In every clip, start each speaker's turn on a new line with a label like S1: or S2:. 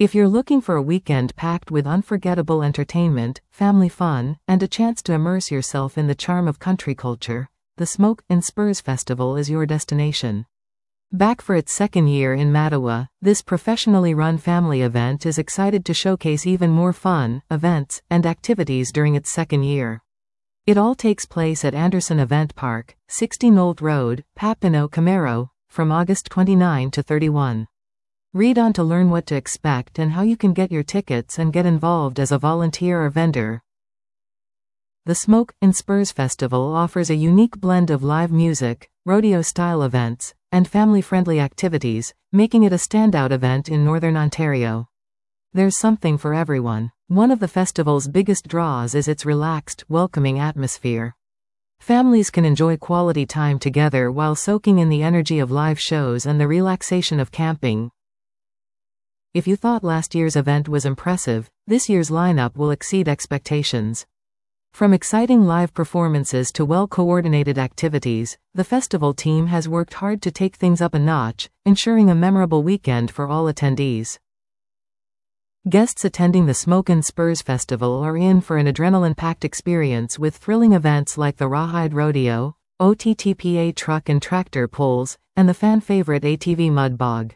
S1: If you're looking for a weekend packed with unforgettable entertainment, family fun, and a chance to immerse yourself in the charm of country culture, the Smoke and Spurs Festival is your destination. Back for its second year in Mattawa, this professionally run family event is excited to showcase even more fun, events, and activities during its second year. It all takes place at Anderson Event Park, 60 Nolt Road, Papineau, Camaro, from August 29 to 31. Read on to learn what to expect and how you can get your tickets and get involved as a volunteer or vendor. The Smoke and Spurs Festival offers a unique blend of live music, rodeo-style events, and family-friendly activities, making it a standout event in Northern Ontario. There's something for everyone. One of the festival's biggest draws is its relaxed, welcoming atmosphere. Families can enjoy quality time together while soaking in the energy of live shows and the relaxation of camping. If you thought last year's event was impressive, this year's lineup will exceed expectations. From exciting live performances to well-coordinated activities, the festival team has worked hard to take things up a notch, ensuring a memorable weekend for all attendees. Guests attending the Smoke and Spurs Festival are in for an adrenaline-packed experience with thrilling events like the Rawhide Rodeo, OTTPA truck and tractor pulls, and the fan-favorite ATV Mud Bog.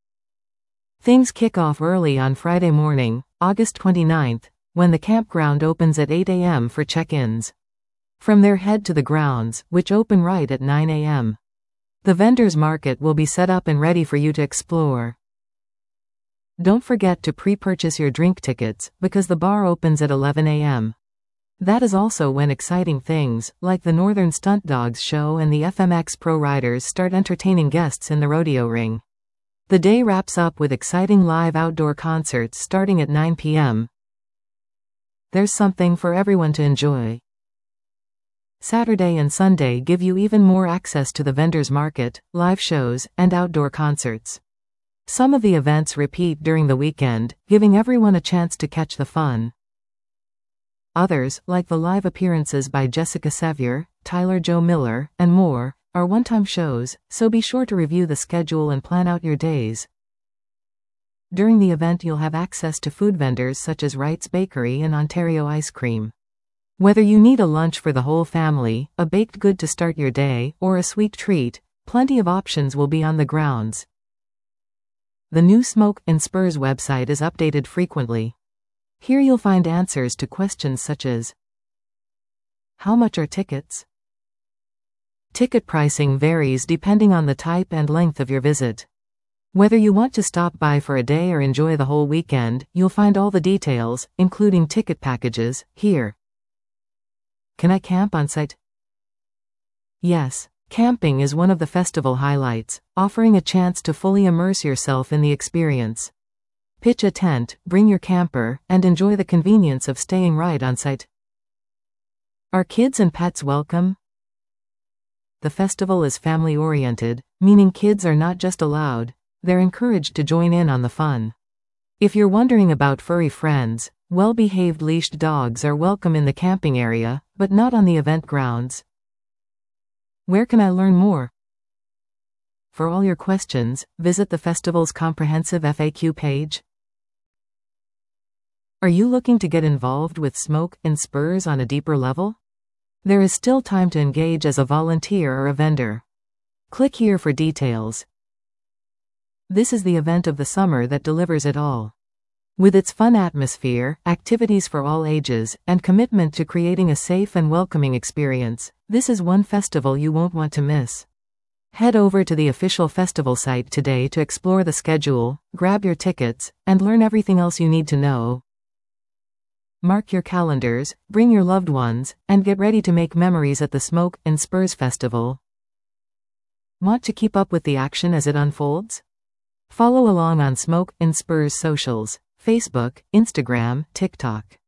S1: Things kick off early on Friday morning, August 29th, when the campground opens at 8 a.m. for check-ins. From there head to the grounds, which open right at 9 a.m. The vendors market will be set up and ready for you to explore. Don't forget to pre-purchase your drink tickets, because the bar opens at 11 a.m. That is also when exciting things, like the Northern Stunt Dogs show and the FMX Pro Riders start entertaining guests in the rodeo ring. The day wraps up with exciting live outdoor concerts starting at 9 p.m. There's something for everyone to enjoy. Saturday and Sunday give you even more access to the vendors market, live shows, and outdoor concerts. Some of the events repeat during the weekend, giving everyone a chance to catch the fun. Others, like the live appearances by Jessica Sevier, Tyler Joe Miller, and more, are one-time shows, so be sure to review the schedule and plan out your days. During the event you'll have access to food vendors such as Wright's Bakery and Ontario Ice Cream. Whether you need a lunch for the whole family, a baked good to start your day, or a sweet treat, plenty of options will be on the grounds. The new Smoke and Spurs website is updated frequently. Here you'll find answers to questions such as: how much are tickets? Ticket pricing varies depending on the type and length of your visit. Whether you want to stop by for a day or enjoy the whole weekend, you'll find all the details, including ticket packages, here. Can I camp on site? Yes, camping is one of the festival highlights, offering a chance to fully immerse yourself in the experience. Pitch a tent, bring your camper, and enjoy the convenience of staying right on site. Are kids and pets welcome? The festival is family-oriented, meaning kids are not just allowed, they're encouraged to join in on the fun. If you're wondering about furry friends, well-behaved leashed dogs are welcome in the camping area, but not on the event grounds. Where can I learn more? For all your questions, visit the festival's comprehensive FAQ page. Are you looking to get involved with Smoke and Spurs on a deeper level? There is still time to engage as a volunteer or a vendor. Click here for details. This is the event of the summer that delivers it all. With its fun atmosphere, activities for all ages, and commitment to creating a safe and welcoming experience, this is one festival you won't want to miss. Head over to the official festival site today to explore the schedule, grab your tickets, and learn everything else you need to know. Mark your calendars, bring your loved ones, and get ready to make memories at the Smoke and Spurs Festival. Want to keep up with the action as it unfolds? Follow along on Smoke and Spurs socials: Facebook, Instagram, TikTok.